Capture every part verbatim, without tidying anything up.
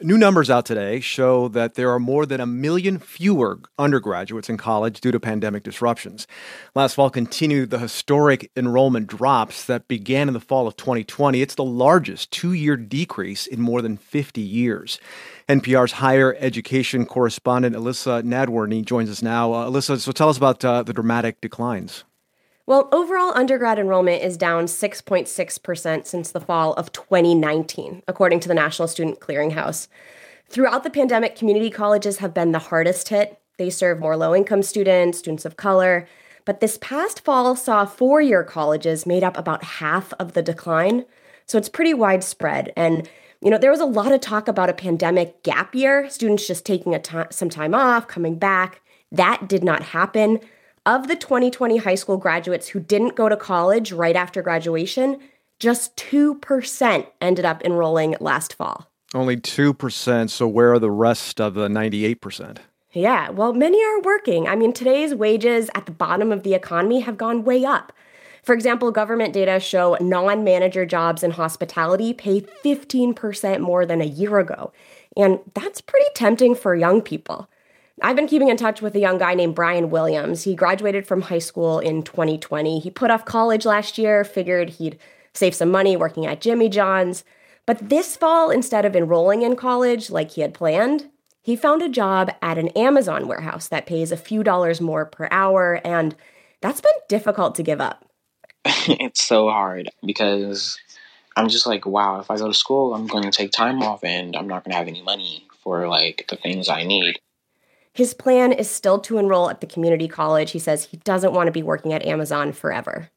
New numbers out today show that there are more than a million fewer undergraduates in college due to pandemic disruptions. Last fall continued the historic enrollment drops that began in the fall of twenty twenty. It's the largest two-year decrease in more than fifty years. N P R's higher education correspondent Alyssa Nadworny joins us now. Uh, Alyssa, so tell us about uh, the dramatic declines. Well, overall undergrad enrollment is down six point six percent since the fall of twenty nineteen, according to the National Student Clearinghouse. Throughout the pandemic, community colleges have been the hardest hit. They serve more low-income students, students of color. But this past fall saw four-year colleges made up about half of the decline. So it's pretty widespread. And, you know, there was a lot of talk about a pandemic gap year, students just taking a t- some time off, coming back. That did not happen. Of the twenty twenty high school graduates who didn't go to college right after graduation, just two percent ended up enrolling last fall. Only two percent, so where are the rest of the ninety-eight percent? Yeah, well, many are working. I mean, today's wages at the bottom of the economy have gone way up. For example, government data show non-manager jobs in hospitality pay fifteen percent more than a year ago. And that's pretty tempting for young people. I've been keeping in touch with a young guy named Brian Williams. He graduated from high school in twenty twenty. He put off college last year, figured he'd save some money working at Jimmy John's. But this fall, instead of enrolling in college like he had planned, he found a job at an Amazon warehouse that pays a few dollars more per hour, and that's been difficult to give up. It's so hard because I'm just like, wow, if I go to school, I'm going to take time off and I'm not going to have any money for like the things I need. His plan is still to enroll at the community college. He says he doesn't want to be working at Amazon forever.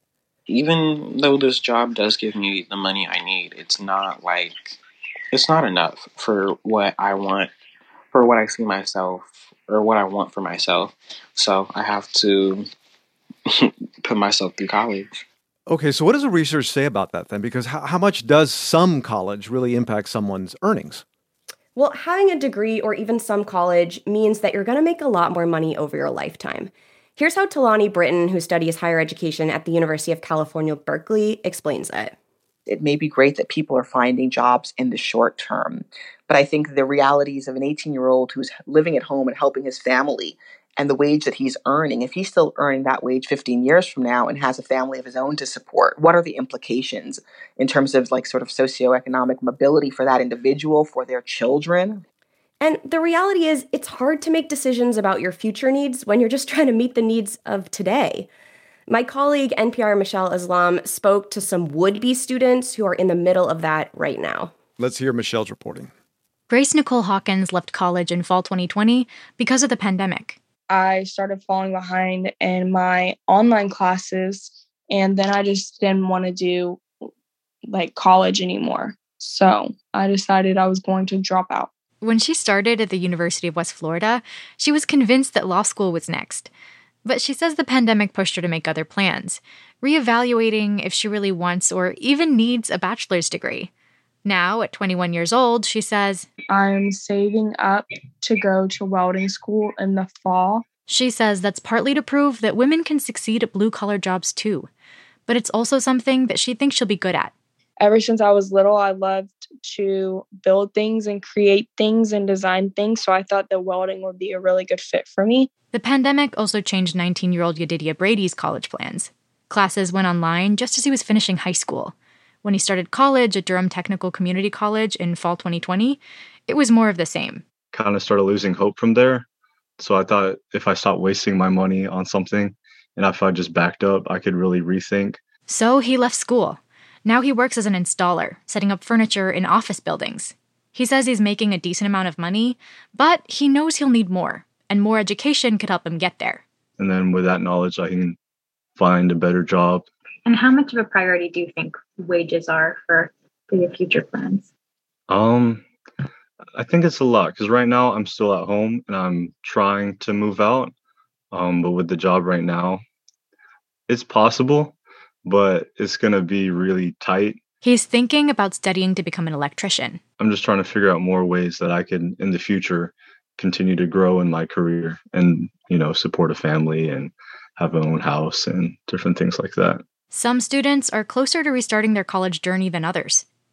Even though this job does give me the money I need, it's not like, it's not enough for what I want, for what I see myself, or what I want for myself. So I have to put myself through college. Okay, so what does the research say about that then? Because how, how much does some college really impact someone's earnings? Well, having a degree or even some college means that you're going to make a lot more money over your lifetime. Here's how Talani Britton, who studies higher education at the University of California, Berkeley, explains it. It may be great that people are finding jobs in the short term, but I think the realities of an eighteen-year-old who's living at home and helping his family and the wage that he's earning, if he's still earning that wage fifteen years from now and has a family of his own to support, what are the implications in terms of like sort of socioeconomic mobility for that individual, for their children? And the reality is it's hard to make decisions about your future needs when you're just trying to meet the needs of today. My colleague, N P R Michelle Islam, spoke to some would-be students who are in the middle of that right now. Let's hear Michelle's reporting. Grace Nicole Hawkins left college in fall twenty twenty because of the pandemic. I started falling behind in my online classes, and then I just didn't want to do like college anymore. So I decided I was going to drop out. When she started at the University of West Florida, she was convinced that law school was next. But she says the pandemic pushed her to make other plans, reevaluating if she really wants or even needs a bachelor's degree. Now, at twenty-one years old, she says, I'm saving up to go to welding school in the fall. She says that's partly to prove that women can succeed at blue-collar jobs too. But it's also something that she thinks she'll be good at. Ever since I was little, I loved to build things and create things and design things, so I thought that welding would be a really good fit for me. The pandemic also changed nineteen-year-old Yedidia Brady's college plans. Classes went online just as he was finishing high school. When he started college at Durham Technical Community College in fall twenty twenty, it was more of the same. Kind of started losing hope from there. So I thought if I stopped wasting my money on something and if I just backed up, I could really rethink. So he left school. Now he works as an installer, setting up furniture in office buildings. He says he's making a decent amount of money, but he knows he'll need more, and more education could help him get there. And then with that knowledge, I can find a better job. And how much of a priority do you think wages are for, for your future plans? Um, I think it's a lot because right now I'm still at home and I'm trying to move out. Um, but with the job right now, it's possible, but it's going to be really tight. He's thinking about studying to become an electrician. I'm just trying to figure out more ways that I can, in the future, continue to grow in my career and, you know, support a family and have my own house and different things like that. Some students are closer to restarting their college journey than others.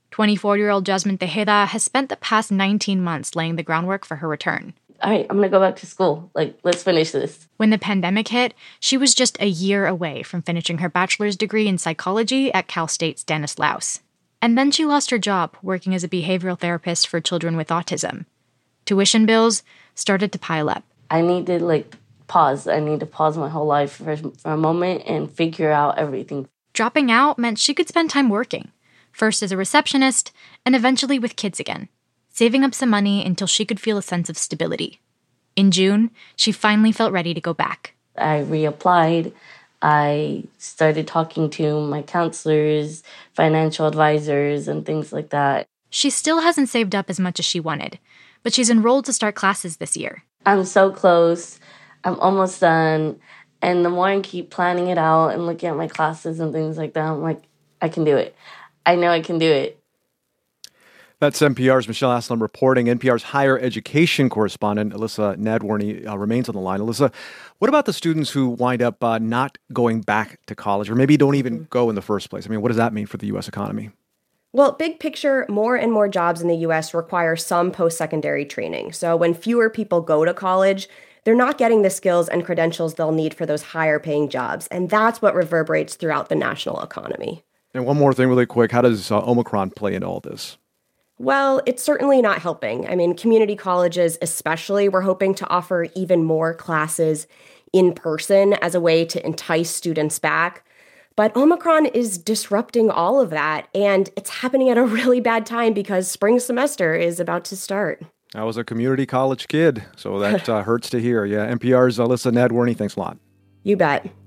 twenty-four-year-old Jasmine Tejeda has spent the past nineteen months laying the groundwork for her return. All right, I'm going to go back to school. Like, let's finish this. When the pandemic hit, she was just a year away from finishing her bachelor's degree in psychology at Cal State Stanislaus. And then she lost her job working as a behavioral therapist for children with autism. Tuition bills started to pile up. I need to, like, pause. I need to pause my whole life for, for a moment and figure out everything. Dropping out meant she could spend time working, first as a receptionist and eventually with kids again, saving up some money until she could feel a sense of stability. In June, she finally felt ready to go back. I reapplied. I started talking to my counselors, financial advisors, and things like that. She still hasn't saved up as much as she wanted, but she's enrolled to start classes this year. I'm so close. I'm almost done. And the more I keep planning it out and looking at my classes and things like that, I'm like, I can do it. I know I can do it. That's N P R's Michelle Aslam reporting. N P R's higher education correspondent, Alyssa Nadworny, uh, remains on the line. Alyssa, what about the students who wind up uh, not going back to college or maybe don't even go in the first place? I mean, what does that mean for the U S economy? Well, big picture, more and more jobs in the U S require some post-secondary training. So when fewer people go to college, they're not getting the skills and credentials they'll need for those higher paying jobs. And that's what reverberates throughout the national economy. And one more thing really quick. How does uh, Omicron play into all this? Well, it's certainly not helping. I mean, community colleges especially were hoping to offer even more classes in person as a way to entice students back. But Omicron is disrupting all of that, and it's happening at a really bad time because spring semester is about to start. I was a community college kid, so that uh, hurts to hear. Yeah, N P R's Alyssa Nadworny, thanks a lot. You bet.